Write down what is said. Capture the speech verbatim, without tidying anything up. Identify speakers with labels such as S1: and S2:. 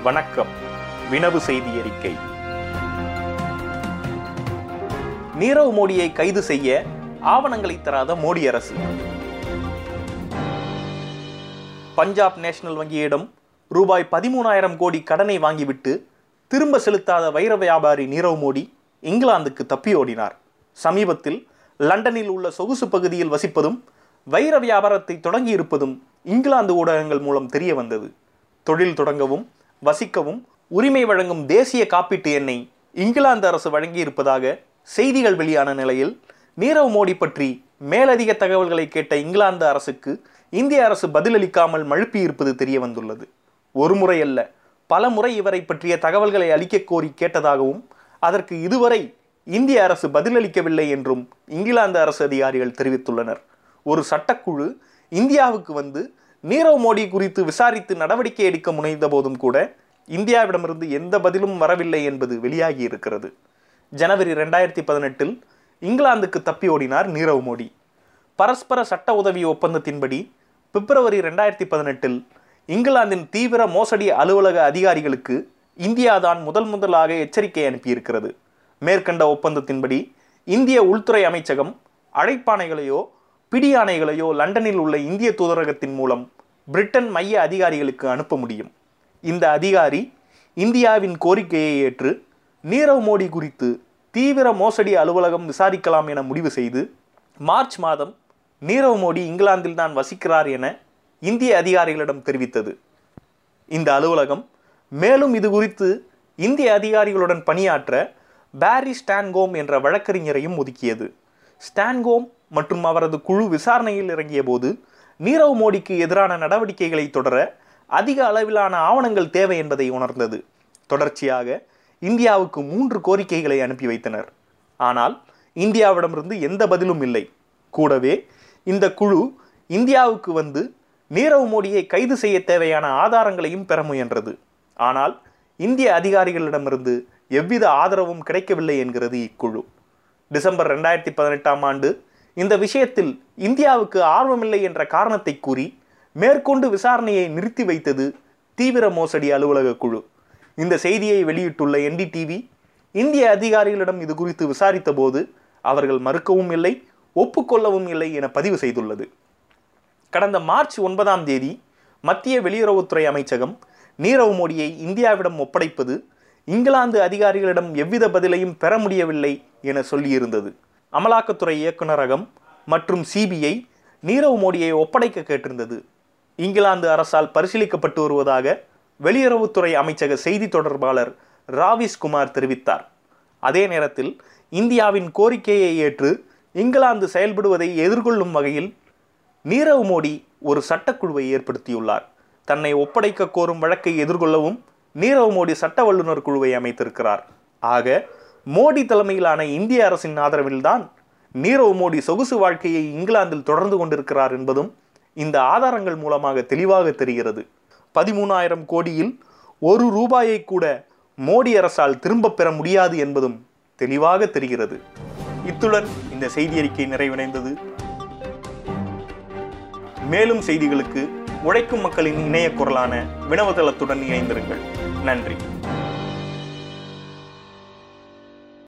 S1: வணக்கம். வினவு செய்தி அறிக்கை. நீரவ் மோடியை கைது செய்ய ஆவணங்களை தராத மோடி அரசு. பஞ்சாப் நேஷனல் வங்கியிடம் ரூபாய் பதிமூணாயிரம் கோடி கடனை வாங்கிவிட்டு திரும்ப செலுத்தாத வைர வியாபாரி நீரவ் மோடி இங்கிலாந்துக்கு தப்பியோடினார். சமீபத்தில் லண்டனில் உள்ள சொகுசு பகுதியில் வசிப்பதும் வைர வியாபாரத்தை தொடங்கியிருப்பதும் இங்கிலாந்து ஊடகங்கள் மூலம் தெரிய வந்தது. தொழில் தொடங்கவும் வசிக்கவும் உரிமை வழங்கும் தேசிய காப்பீட்டு எண்ணை இங்கிலாந்து அரசு வழங்கியிருப்பதாக செய்திகள் வெளியான நிலையில் நீரவ் மோடி பற்றி மேலதிக தகவல்களை கேட்ட இங்கிலாந்து அரசுக்கு இந்திய அரசு பதிலளிக்காமல் மழுப்பியிருப்பது தெரிய வந்துள்ளது. ஒரு முறை அல்ல, பல முறை இவரை பற்றிய தகவல்களை அளிக்க கோரி கேட்டதாகவும் அதற்கு இதுவரை இந்திய அரசு பதிலளிக்கவில்லை என்றும் இங்கிலாந்து அரசு அதிகாரிகள் தெரிவித்துள்ளனர். ஒரு சட்டக்குழு இந்தியாவுக்கு வந்து நீரவ் மோடி குறித்து விசாரித்து நடவடிக்கை எடுக்க முனைந்த போதும் கூட இந்தியாவிடமிருந்து எந்த பதிலும் வரவில்லை என்பது வெளியாகி இருக்கிறது. ஜனவரி ரெண்டாயிரத்தி பதினெட்டில் இங்கிலாந்துக்கு தப்பி ஓடினார் நீரவ் மோடி. பரஸ்பர சட்ட உதவி ஒப்பந்தத்தின்படி பிப்ரவரி ரெண்டாயிரத்தி பதினெட்டில் இங்கிலாந்தின் தீவிர மோசடி அலுவலக அதிகாரிகளுக்கு இந்தியாதான் முதல் முதலாக எச்சரிக்கை அனுப்பியிருக்கிறது. மேற்கண்ட ஒப்பந்தத்தின்படி இந்திய உள்துறை அமைச்சகம் அழைப்பாணைகளையோ பிடியாணைகளையோ லண்டனில் உள்ள இந்திய தூதரகத்தின் மூலம் பிரிட்டன் மைய அதிகாரிகளுக்கு அனுப்ப முடியும். இந்த அதிகாரி இந்தியாவின் கோரிக்கையை ஏற்று நீரவ் மோடி குறித்து தீவிர மோசடி அலுவலகம் விசாரிக்கலாம் என முடிவு செய்து மார்ச் மாதம் நீரவ் மோடி இங்கிலாந்தில் தான் வசிக்கிறார் என இந்திய அதிகாரிகளிடம் தெரிவித்தது. இந்த அலுவலகம் மேலும் இது குறித்து இந்திய அதிகாரிகளுடன் பணியாற்ற பாரி ஸ்டான்கோம் என்ற வழக்கறிஞரையும் ஒதுக்கியது. ஸ்டான்கோம் மற்றும் அவரது குழு விசாரணையில் இறங்கிய போது நீரவ் மோடிக்கு எதிரான நடவடிக்கைகளை தொடர அதிக அளவிலான ஆவணங்கள் தேவை என்பதை உணர்ந்தது. தொடர்ச்சியாக இந்தியாவுக்கு மூன்று கோரிக்கைகளை அனுப்பி வைத்தனர். ஆனால் இந்தியாவிடமிருந்து எந்த பதிலும் இல்லை. கூடவே இந்த குழு இந்தியாவுக்கு வந்து நீரவ் மோடியை கைது செய்ய தேவையான ஆதாரங்களையும் பெற முயன்றது. ஆனால் இந்திய அதிகாரிகளிடமிருந்து எவ்வித ஆதரவும் கிடைக்கவில்லை என்கிறது இக்குழு. டிசம்பர் ரெண்டாயிரத்தி பதினெட்டாம் ஆண்டு இந்த விஷயத்தில் இந்தியாவுக்கு ஆர்வமில்லை என்ற காரணத்தை கூறி மேற்கொண்டு விசாரணையை நிறுத்தி வைத்தது தீவிர மோசடி அலுவலக குழு. இந்த செய்தியை வெளியிட்டுள்ள என் டி டிவி இந்திய அதிகாரிகளிடம் இது குறித்து விசாரித்த போது அவர்கள் மறுக்கவும் இல்லை, ஒப்புக்கொள்ளவும் இல்லை என பதிவு செய்துள்ளது. கடந்த மார்ச் ஒன்பதாம் தேதி மத்திய வெளியுறவுத்துறை அமைச்சகம் நீரவ் மோடியை இந்தியாவிடம் ஒப்படைப்பது இங்கிலாந்து அதிகாரிகளிடம் எவ்வித பதிலையும் பெற முடியவில்லை என சொல்லியிருந்தது. அமலாக்கத்துறை இயக்குநரகம் மற்றும் சிபிஐ நீரவ் மோடியை ஒப்படைக்க கேட்டிருந்தது. இங்கிலாந்து அரசால் பரிசீலிக்கப்பட்டு வருவதாக வெளியுறவுத்துறை அமைச்சக செய்தி தொடர்பாளர் ராவிஸ் குமார் தெரிவித்தார். அதே நேரத்தில் இந்தியாவின் கோரிக்கையை ஏற்று இங்கிலாந்து செயல்படுவதை எதிர்கொள்ளும் வகையில் நீரவ் மோடி ஒரு சட்டக்குழுவை ஏற்படுத்தியுள்ளார். தன்னை ஒப்படைக்க கோரும் வழக்கை எதிர்கொள்ளவும் நீரவ் மோடி சட்ட வல்லுநர் குழுவை அமைத்திருக்கிறார். ஆக மோடி தலைமையிலான இந்திய அரசின் ஆதரவில்தான் நீரவ் மோடி சொகுசு வாழ்க்கையை இங்கிலாந்தில் தொடர்ந்து கொண்டிருக்கிறார் என்பதும் இந்த ஆதாரங்கள் மூலமாக தெளிவாக தெரிகிறது. பதிமூணாயிரம் கோடியில் ஒரு ரூபாயை கூட மோடி அரசால் திரும்ப பெற முடியாது என்பதும் தெளிவாக தெரிகிறது. இத்துடன் இந்த செய்தி அறிக்கை நிறைவடைந்தது. மேலும் செய்திகளுக்கு உழைக்கும் மக்களின் இணைய குரலான வினவதளத்துடன் இணைந்திருங்கள். நன்றி.